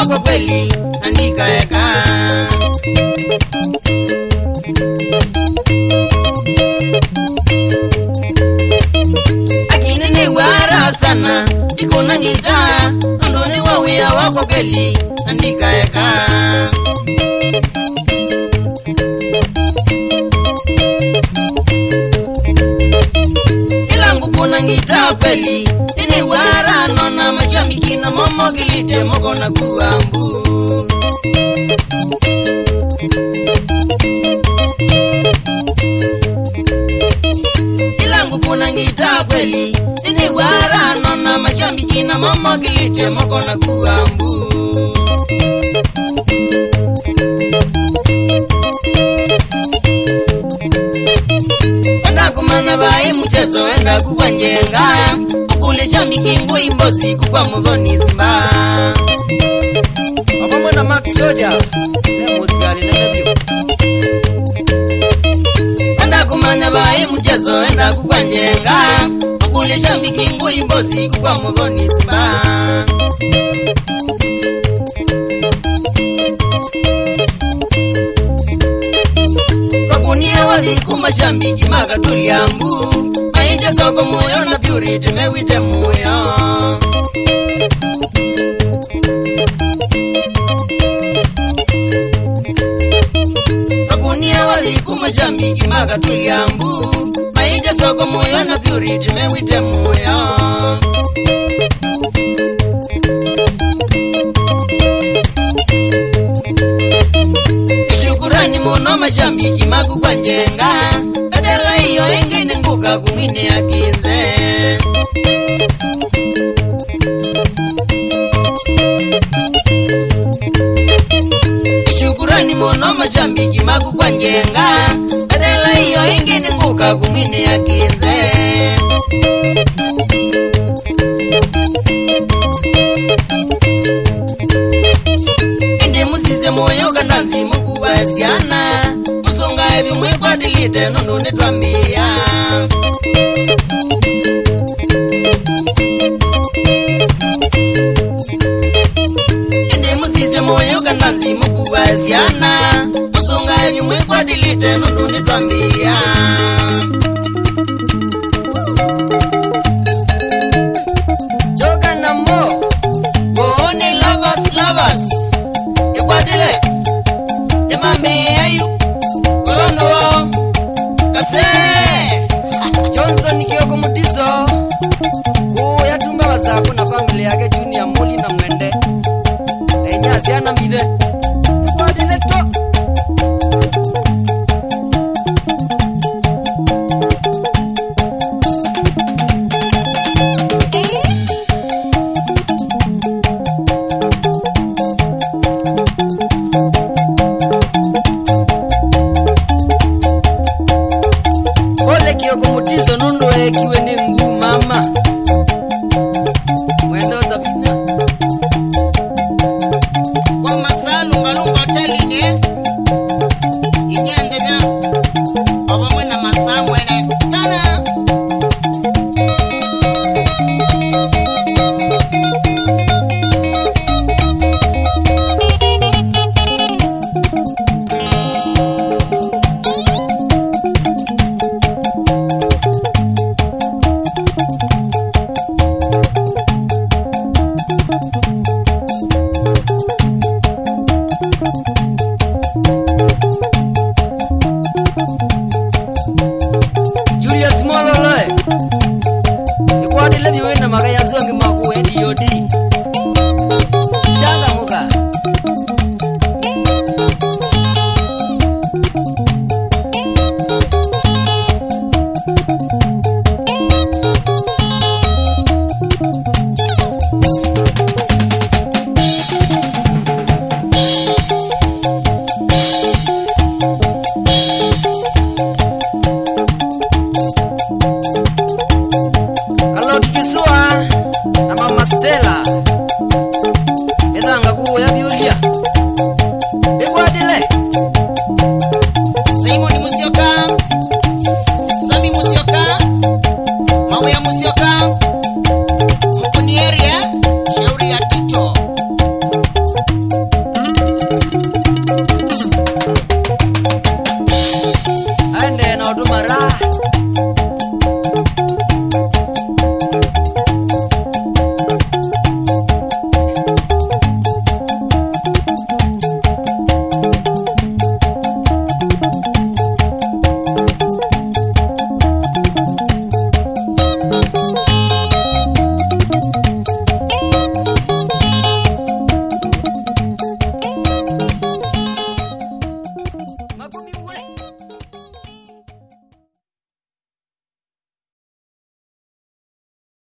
wako kweli andikaeka. Akinene wara sana ikona ngita andone wawia wako kweli andikaeka. Ilangu kuna ngita kweli ini wara nona mashambiki na momo kilite moko na kuambu. Ilangu kuna ngita kweli ini wara nona mashambiki na momo kilite moko na kuambu. Enda kumana bai mchezo enda kukwanjenga ukulisha mikingu imbosi kukwa mudhoni simba. Mama na Max Soja na musikali na nebio. Enda kumana bai mchezo enda kukwanjenga ukulisha mikingu imbosi kukwa mudhoni simba. Wakunia waliku mashambiki makatuliambu maite soko moyo na purity mewite moyo. Wakunia waliku mashambiki makatuliambu maite soko moyo na purity mewite moyo. Shukurani mono mashambiki makukwanjenga badala hiyo ingine nguka kumine akinze. Shukurani mono mashambiki makukwanjenga badala hiyo ingine nguka kumine akinze. Indi musize moyo kandanzi mukuwa siana musonga ebi mwekwa dilite nono netwambia. Indi musize moyo kandanzi mukuwa siana musonga ebi mwekwa dilite nono netwambia. Choka na mo Boone lovers ikwatile demambe ayu kolono kase Johnson Kioko Mutiso kuya tumba bazako na family yake Junior Moli na Mwende na nyasi ana mbide kwa dileto. Ole Kioko Mutiso nundo ekiwe ningu